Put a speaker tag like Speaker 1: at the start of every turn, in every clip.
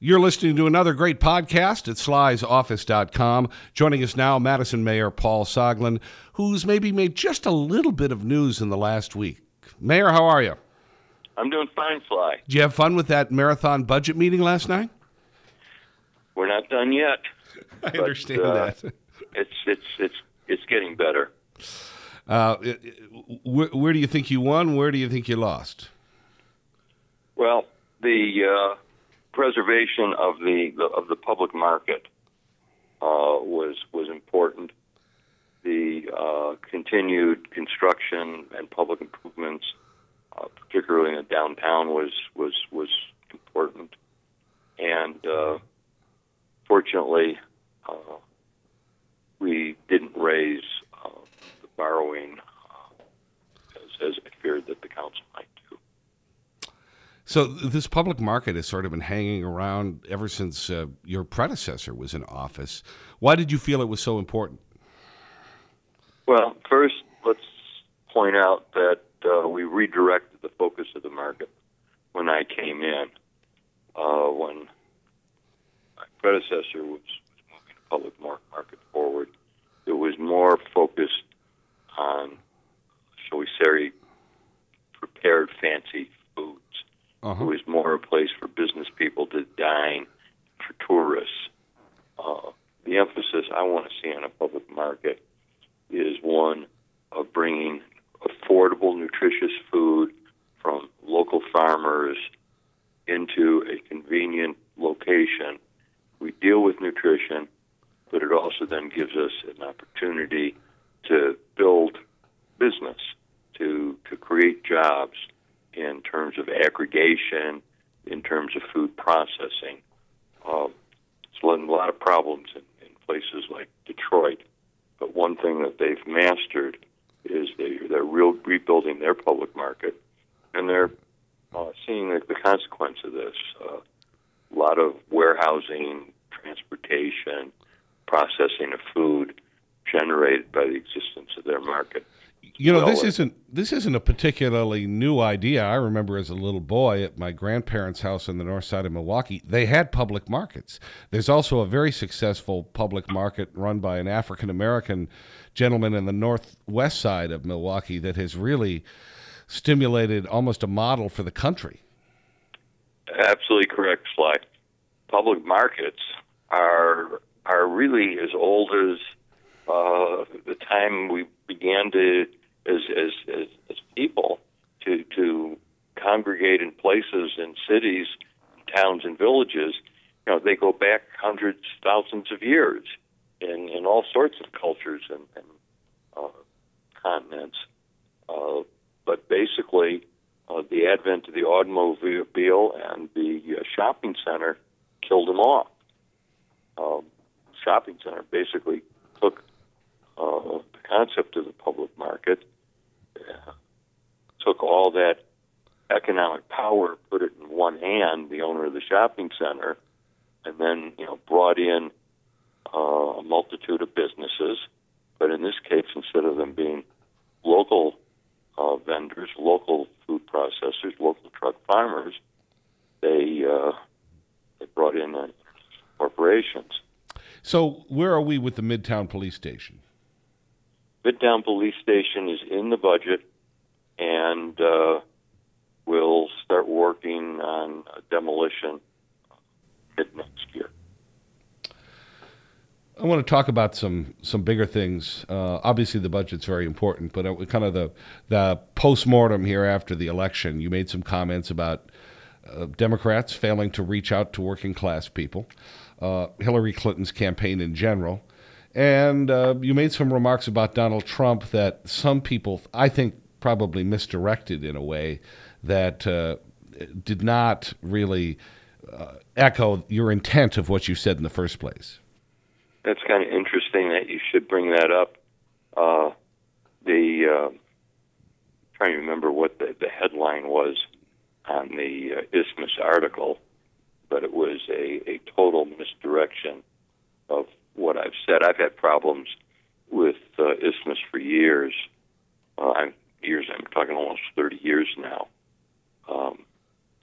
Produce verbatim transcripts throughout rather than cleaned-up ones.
Speaker 1: You're listening to another great podcast at slys office dot com. Joining us now, Madison Mayor Paul Soglin, who's maybe made just a little bit of news in the last week. Mayor, how are you?
Speaker 2: I'm doing fine, Sly.
Speaker 1: Did you have fun with that marathon budget meeting last night?
Speaker 2: We're not done yet.
Speaker 1: I
Speaker 2: but,
Speaker 1: understand
Speaker 2: uh,
Speaker 1: that.
Speaker 2: it's it's it's it's getting better.
Speaker 1: Uh, it, it, where, where do you think you won? Where do you think you lost?
Speaker 2: Well, the uh, preservation of the, the of the public market uh, was was important. The uh, continued construction and public improvements, uh, particularly in the downtown, was was was important. And uh, fortunately, uh, we didn't raise uh, the borrowing uh, as, as I feared that the council might do.
Speaker 1: So this public market has sort of been hanging around ever since uh, your predecessor was in office. Why did you feel it was so important?
Speaker 2: Well, first, let's point out that uh, we redirected the focus of the market when I came in. Uh, when my predecessor was, was moving the public market forward, it was more focused on, shall we say, prepared fancy foods.
Speaker 1: Uh-huh.
Speaker 2: It was more a place for business people to dine, for tourists. Uh, the emphasis I want to see on a public market is one of bringing affordable, nutritious food from local farmers into a convenient location. We deal with nutrition, but it also then gives us an opportunity to build business, to to create jobs in terms of aggregation, in terms of food processing. Um, it's led to a lot of problems in, in places like Detroit, but one thing that they've mastered is they, they're real, rebuilding their public market, and they're uh, seeing the, the consequence of this. Uh, a lot of warehousing, transportation, processing of food generated by the existence of their market.
Speaker 1: You know,
Speaker 2: well,
Speaker 1: this isn't this isn't a particularly new idea. I remember as a little boy at my grandparents' house on the north side of Milwaukee, they had public markets. There's also a very successful public market run by an African-American gentleman in the northwest side of Milwaukee that has really stimulated almost a model for the country.
Speaker 2: Absolutely correct, Sly. Public markets are are really as old as uh, the time we began to, as as as, as people, to to congregate in places in cities, towns, and villages. You know, they go back hundreds, thousands of years in in all sorts of cultures and, and uh, continents. Uh, but basically, uh, the advent of the automobile and the uh, shopping center killed them off. Um, shopping center basically took uh, the concept of the public market, uh, took all that economic power, put it in one hand, the owner of the shopping center, and then you know brought in uh, a multitude of businesses. But in this case, instead of them being local uh, vendors, local food processors, local truck farmers, they uh, they brought in uh, corporations.
Speaker 1: So where are we with the Midtown Police Station?
Speaker 2: Midtown Police Station is in the budget, and uh, we'll start working on a demolition mid next year.
Speaker 1: I want to talk about some some bigger things. Uh, obviously, the budget's very important, but uh, kind of the the postmortem here after the election. You made some comments about uh, Democrats failing to reach out to working class people, uh, Hillary Clinton's campaign in general, and uh, you made some remarks about Donald Trump that some people, I think, probably misdirected in a way that uh, did not really uh, echo your intent of what you said in the first place.
Speaker 2: That's kind of interesting that you should bring that up. Uh, the uh, trying to remember what the, the headline was on the uh, Isthmus article, but it was a, a total misdirection of what I've said. I've had problems with uh, Isthmus for years. Uh, I'm years. I'm talking almost thirty years now. Um,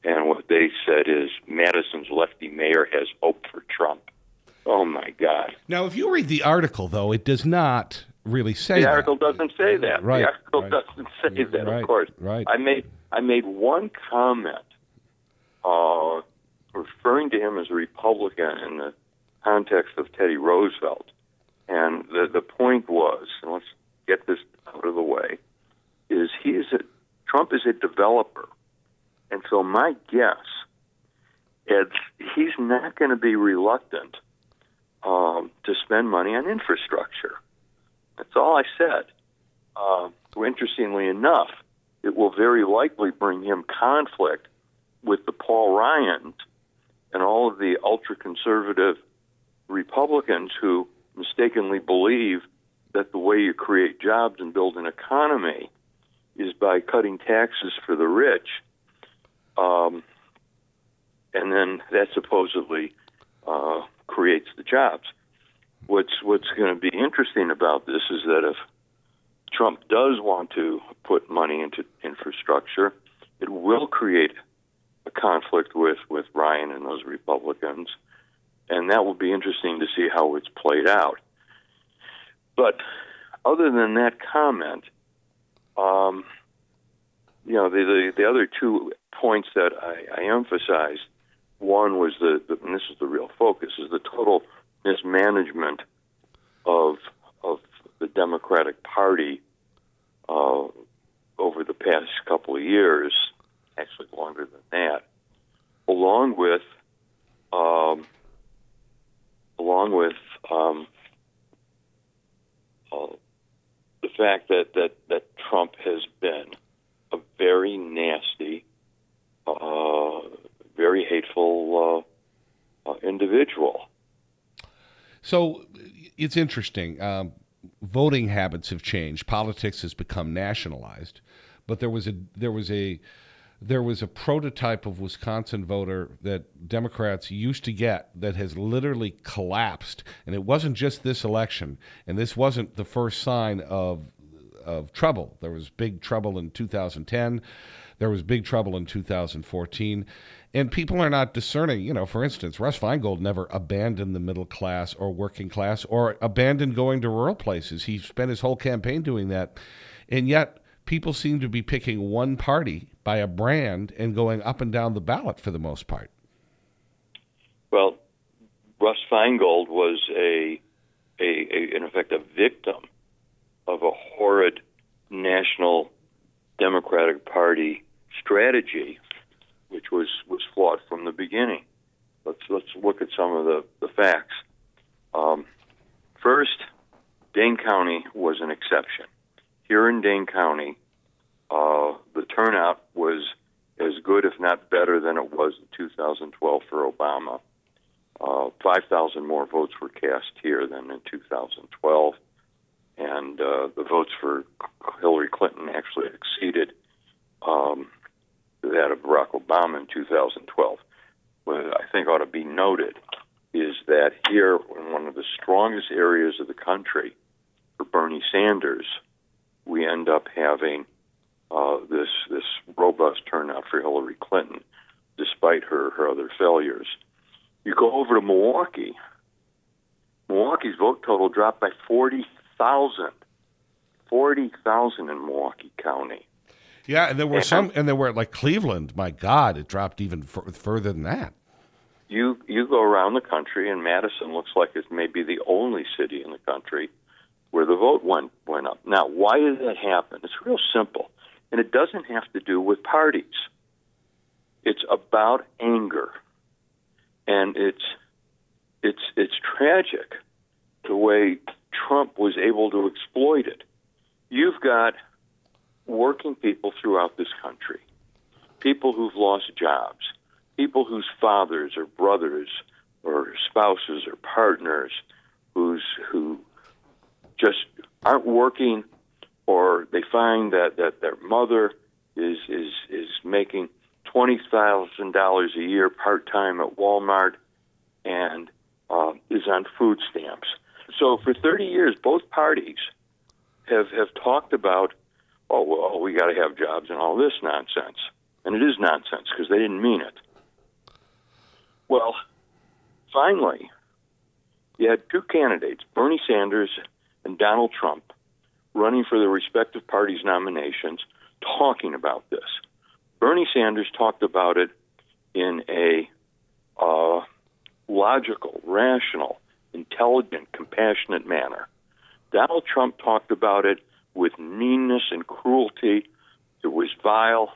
Speaker 2: And what they said is Madison's lefty mayor has hope for Trump. Oh, my God.
Speaker 1: Now, if you read the article, though, it does not really say
Speaker 2: The
Speaker 1: that.
Speaker 2: article doesn't say that.
Speaker 1: Right,
Speaker 2: The article
Speaker 1: right.
Speaker 2: doesn't say that,
Speaker 1: Right,
Speaker 2: of course.
Speaker 1: right.
Speaker 2: I made I made one comment uh, referring to him as a Republican in the context of Teddy Roosevelt. And the, the point was, and let's get this out of the way, is he is a, Trump is a developer. And so my guess is he's not going to be reluctant um, to spend money on infrastructure. That's all I said. Uh, interestingly enough, it will very likely bring him conflict with the Paul Ryans and all of the ultra-conservative Republicans who mistakenly believe that the way you create jobs and build an economy is by cutting taxes for the rich. Um, and then that supposedly uh, creates the jobs. What's what's going to be interesting about this is that if Trump does want to put money into infrastructure, it will create a conflict with, with Ryan and those Republicans, and that will be interesting to see how it's played out. But other than that comment, um, you know, the, the the other two points that I, I emphasized, one was the, the, and this is the real focus, is the total mismanagement of of the Democratic Party uh, over the past couple of years, actually longer than that, along with um, along with um, uh, the fact that, that, that Trump has been a very nasty, uh, very hateful uh, uh, individual.
Speaker 1: So it's interesting. Um, voting habits have changed. Politics has become nationalized, but there was a there was a there was a prototype of Wisconsin voter that Democrats used to get that has literally collapsed. And it wasn't just this election, and this wasn't the first sign of of trouble. There was big trouble in two thousand ten. There was big trouble in two thousand fourteen. And people are not discerning. You know, for instance, Russ Feingold never abandoned the middle class or working class or abandoned going to rural places. He spent his whole campaign doing that. And yet people seem to be picking one party by a brand and going up and down the ballot for the most part.
Speaker 2: Well, Russ Feingold was a, a, a in effect, a victim of a horrid national Democratic Party strategy, which was, was flawed from the beginning. Let's let's look at some of the, the facts. Um, first, Dane County was an exception. Here in Dane County, uh, the turnout was as good, if not better, than it was in two thousand twelve for Obama. Uh, five thousand more votes were cast here than in two thousand twelve, and uh, the votes for Hillary Clinton actually exceeded um, that of Barack Obama in two thousand twelve. What I think ought to be noted is that here, in one of the strongest areas of the country for Bernie Sanders, we end up having uh, this this robust turnout for Hillary Clinton, despite her, her other failures. You go over to Milwaukee. Milwaukee's vote total dropped by forty thousand. forty thousand in Milwaukee County.
Speaker 1: Yeah, and there were and some, and there were like Cleveland. My God, it dropped even f- further than that.
Speaker 2: You you go around the country, and Madison looks like it's maybe the only city in the country where the vote went went up. Now, why did that happen? It's real simple, and it doesn't have to do with parties. It's about anger, and it's it's it's tragic the way Trump was able to exploit it. You've got working people throughout this country, people who've lost jobs, people whose fathers or brothers or spouses or partners who's who just aren't working, or they find that, that their mother is is is making twenty thousand dollars a year part time at Walmart and uh, is on food stamps. So for thirty years, both parties have have talked about, oh, well, we got to have jobs and all this nonsense. And it is nonsense because they didn't mean it. Well, finally, you had two candidates, Bernie Sanders and Donald Trump, running for their respective parties' nominations, talking about this. Bernie Sanders talked about it in a uh, logical, rational, intelligent, compassionate manner. Donald Trump talked about it with meanness and cruelty. It was vile.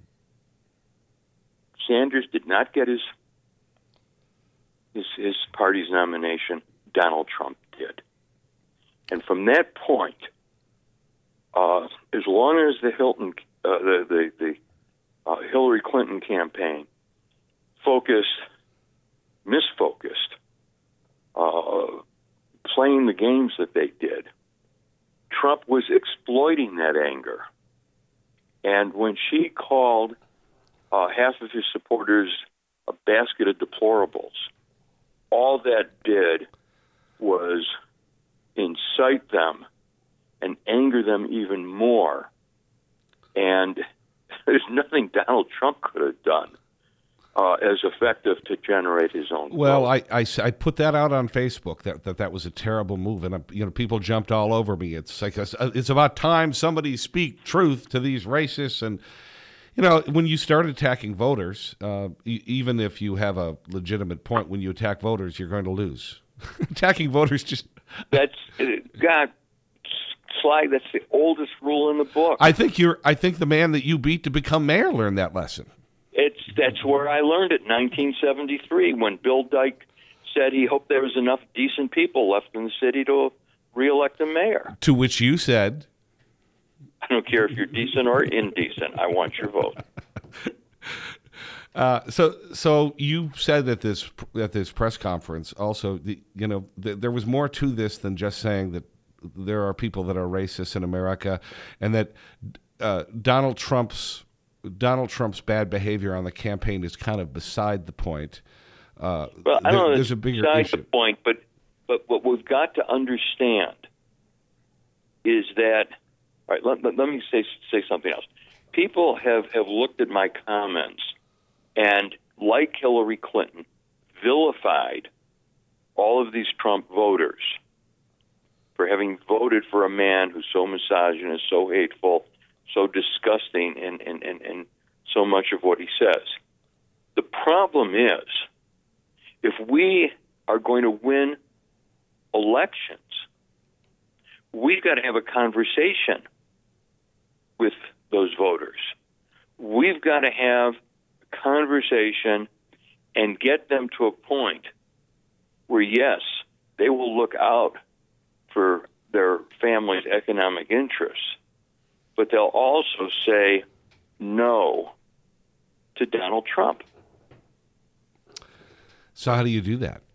Speaker 2: Sanders did not get his his, his party's nomination. Donald Trump did. And from that point, uh, as long as the Hilton, uh, the the, the uh, Hillary Clinton campaign focused, misfocused, uh, playing the games that they did, Trump was exploiting that anger. And when she called uh, half of his supporters a basket of deplorables, all that did was incite them and anger them even more. And there's nothing Donald Trump could have done uh, as effective to generate his own
Speaker 1: Well,
Speaker 2: vote.
Speaker 1: I, I, I put that out on Facebook, that that, that was a terrible move, and, uh, you know, people jumped all over me. It's like, a, it's about time somebody speak truth to these racists. And, you know, when you start attacking voters, uh, e even if you have a legitimate point, when you attack voters, you're going to lose. Attacking voters just...
Speaker 2: That's, God, Sly, that's the oldest rule in the book.
Speaker 1: I think you're. I think the man that you beat to become mayor learned that lesson.
Speaker 2: It's that's where I learned it, nineteen seventy-three, when Bill Dyke said he hoped there was enough decent people left in the city to reelect a mayor.
Speaker 1: To which you said,
Speaker 2: I don't care if you're decent or indecent. I want your vote.
Speaker 1: Uh, so, so you said at this at this press conference also, the, you know, th there was more to this than just saying that there are people that are racist in America, and that uh, Donald Trump's Donald Trump's bad behavior on the campaign is kind of beside the point. Uh,
Speaker 2: well, I don't
Speaker 1: there,
Speaker 2: know.
Speaker 1: There's a bigger
Speaker 2: beside
Speaker 1: issue.
Speaker 2: the point, but but what we've got to understand is that. All right, let, let, let me say say something else. People have, have looked at my comments and, like Hillary Clinton, vilified all of these Trump voters for having voted for a man who's so misogynist, so hateful, so disgusting in, in, in, in so much of what he says. The problem is, if we are going to win elections, we've got to have a conversation with those voters. We've got to have a conversation and get them to a point where, yes, they will look out for their family's economic interests, but they'll also say no to Donald Trump.
Speaker 1: So how do you do that?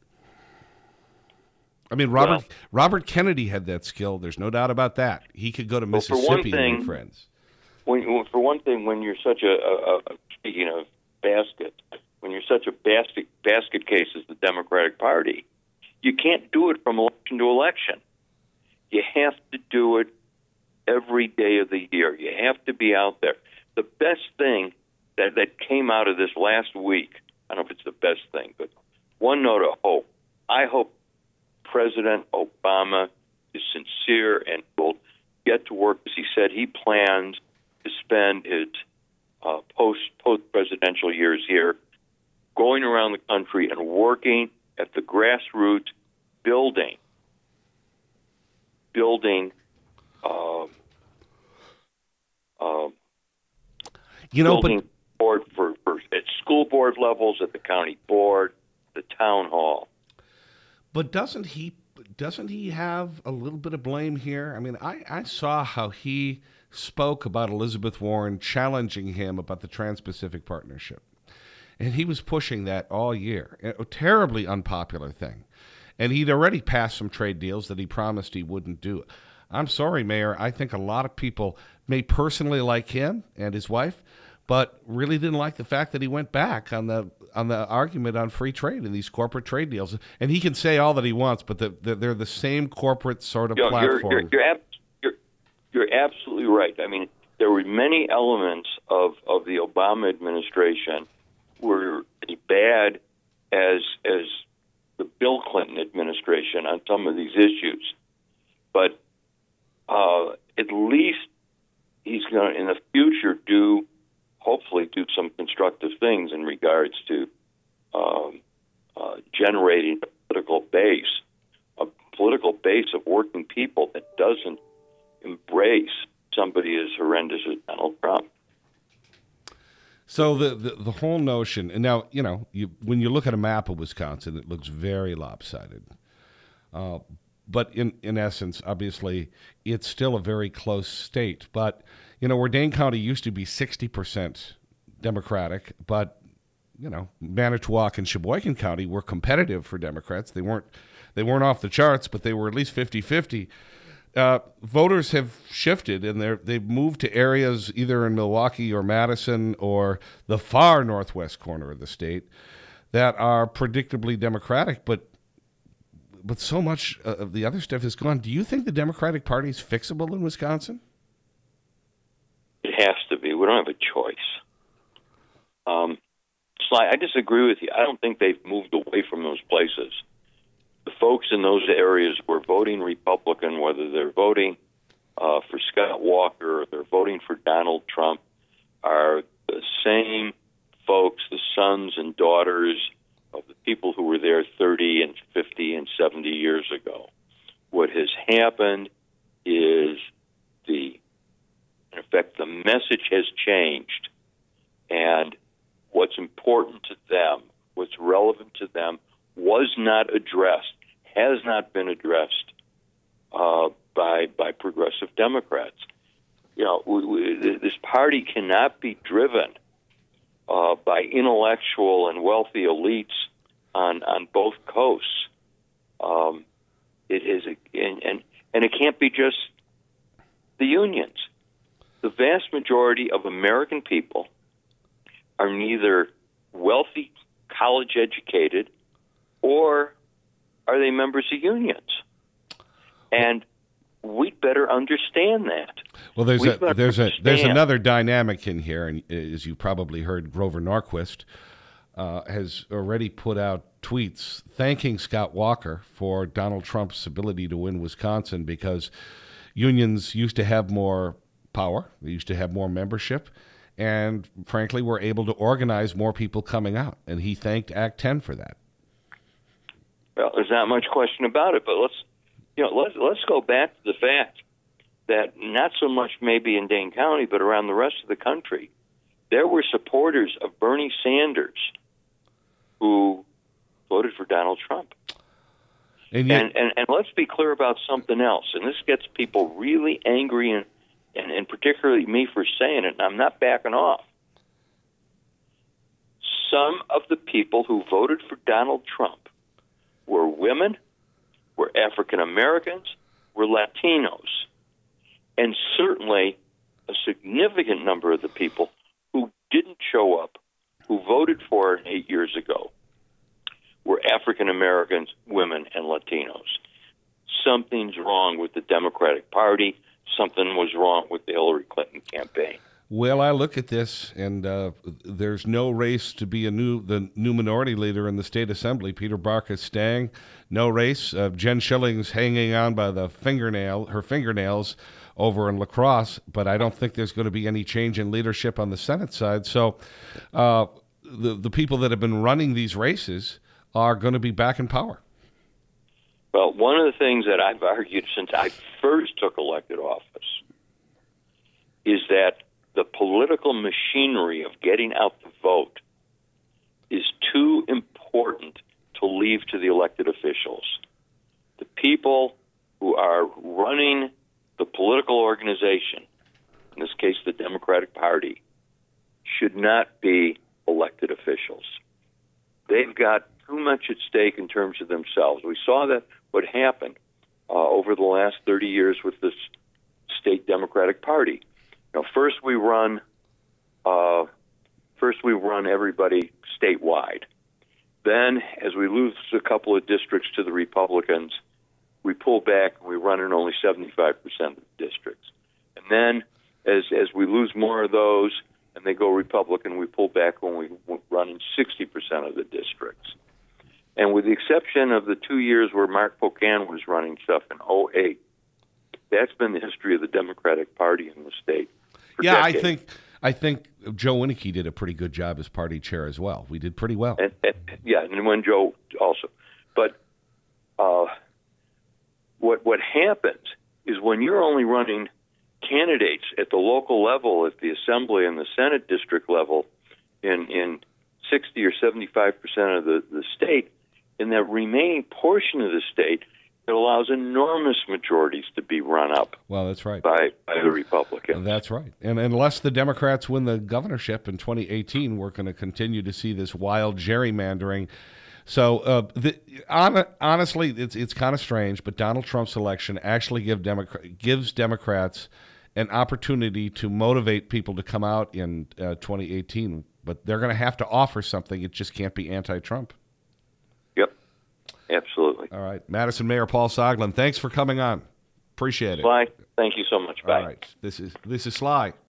Speaker 1: I mean, Robert
Speaker 2: Well,
Speaker 1: Robert Kennedy had that skill. There's no doubt about that. He could go to
Speaker 2: Well, for one
Speaker 1: Mississippi and
Speaker 2: thing-
Speaker 1: make friends.
Speaker 2: When, for one thing, when you're such a, a, a speaking of basket, when you're such a basket basket case as the Democratic Party, you can't do it from election to election. You have to do it every day of the year. You have to be out there. The best thing that, that came out of this last week, I don't know if it's the best thing, but one note of hope. I hope President Obama is sincere and will get to work, as he said he plans to spend his uh, post post presidential years here, going around the country and working at the grassroots, building, building, uh, uh,
Speaker 1: You know,
Speaker 2: building
Speaker 1: but
Speaker 2: board for, for at school board levels, at the county board, the town hall.
Speaker 1: But doesn't he doesn't he have a little bit of blame here? I mean, I, I saw how he spoke about Elizabeth Warren challenging him about the Trans-Pacific Partnership. And he was pushing that all year. A terribly unpopular thing. And he'd already passed some trade deals that he promised he wouldn't do. I'm sorry, Mayor. I think a lot of people may personally like him and his wife, but really didn't like the fact that he went back on the on the argument on free trade and these corporate trade deals. And he can say all that he wants, but the, the, they're the same corporate sort of
Speaker 2: You know, you're,
Speaker 1: platform.
Speaker 2: you're, you're, ab- you're, you're absolutely right. I mean, there were many elements of, of the Obama administration were as bad as as the Bill Clinton administration on some of these issues. But uh, at least he's going to, in the future, do hopefully do some constructive things in regards to um, uh, generating a political base, a political base of working people that doesn't embrace somebody as horrendous as Donald Trump.
Speaker 1: So the, the the whole notion, and now, you know, you, when you look at a map of Wisconsin, it looks very lopsided. Uh, but in, in essence, obviously, it's still a very close state. But, you know, where Dane County used to be sixty percent Democratic, but, you know, Manitowoc and Sheboygan County were competitive for Democrats. They weren't they weren't off the charts, but they were at least fifty-fifty. Uh, voters have shifted, and they're, they've moved to areas either in Milwaukee or Madison or the far northwest corner of the state that are predictably Democratic, but but so much of the other stuff is gone. Do you think the Democratic Party is fixable in Wisconsin?
Speaker 2: It has to be. We don't have a choice. Um, Sly, I disagree with you. I don't think they've moved away from those places. The folks in those areas who are voting Republican, whether they're voting uh, for Scott Walker or they're voting for Donald Trump, are the same folks, the sons and daughters of the people who were there thirty and fifty and seventy years ago. What has happened is the, in effect, the message has changed, and what's important to them, what's relevant to them, was not addressed, has not been addressed uh, by by progressive Democrats. You know, we, we, this party cannot be driven uh, by intellectual and wealthy elites on on both coasts. Um, it is, a, and, and and it can't be just the unions. The vast majority of American people are neither wealthy, college educated, or are they members of unions? And we'd better understand that.
Speaker 1: Well, there's
Speaker 2: We'd
Speaker 1: a there's a there's
Speaker 2: understand.
Speaker 1: another dynamic in here, and as you probably heard, Grover Norquist uh, has already put out tweets thanking Scott Walker for Donald Trump's ability to win Wisconsin, because unions used to have more power, they used to have more membership, and frankly, were able to organize more people coming out. And he thanked Act ten for that.
Speaker 2: Well, there's not much question about it, but let's you know let's let's go back to the fact that not so much maybe in Dane County, but around the rest of the country, there were supporters of Bernie Sanders who voted for Donald Trump.
Speaker 1: And, yet,
Speaker 2: and, and and let's be clear about something else, and this gets people really angry, and, and, and particularly me for saying it, and I'm not backing off. Some of the people who voted for Donald Trump were women, were African Americans, were Latinos, and certainly a significant number of the people who didn't show up, who voted for it eight years ago, were African Americans, women, and Latinos. Something's wrong with the Democratic Party. Something was wrong with the Hillary Clinton campaign.
Speaker 1: Well, I look at this, and uh, there's no race to be a new the new minority leader in the state assembly. Peter Barkas staying, no race. Uh, Jen Schilling's hanging on by the fingernail, her fingernails, over in La Crosse. But I don't think there's going to be any change in leadership on the Senate side. So, uh, the the people that have been running these races are going to be back in power.
Speaker 2: Well, one of the things that I've argued since I first took elected office is that the political machinery of getting out the vote is too important to leave to the elected officials. The people who are running the political organization, in this case the Democratic Party, should not be elected officials. They've got too much at stake in terms of themselves. We saw that what happened uh, over the last thirty years with this state Democratic Party. You know, first we run, uh, first we run everybody statewide. Then, as we lose a couple of districts to the Republicans, we pull back and we run in only seventy-five percent of the districts. And then, As as we lose more of those and they go Republican, we pull back when we run in sixty percent of the districts. And with the exception of the two years where Mark Pocan was running stuff in oh eight, that's been the history of the Democratic Party in the state.
Speaker 1: Yeah,
Speaker 2: decades.
Speaker 1: I think I think Joe Winnicke did a pretty good job as party chair as well. We did pretty well.
Speaker 2: And, and, yeah, and when Joe also. But uh, what what happens is when you're only running candidates at the local level, at the Assembly and the Senate district level, in in sixty or seventy-five percent of the, the state, in that remaining portion of the state, it allows enormous majorities to be run up.
Speaker 1: Well, that's right.
Speaker 2: By, by the Republicans.
Speaker 1: That's right. And unless the Democrats win the governorship in twenty eighteen, we're going to continue to see this wild gerrymandering. So, uh, the, on, honestly, it's it's kind of strange, but Donald Trump's election actually give Democrat, gives Democrats an opportunity to motivate people to come out in uh, twenty eighteen. But they're going to have to offer something. It just can't be anti-Trump.
Speaker 2: Yep, absolutely.
Speaker 1: All right. Madison Mayor Paul Soglin, thanks for coming on. Appreciate it.
Speaker 2: Sly, thank you so much. Bye.
Speaker 1: All right. This is, this is Sly.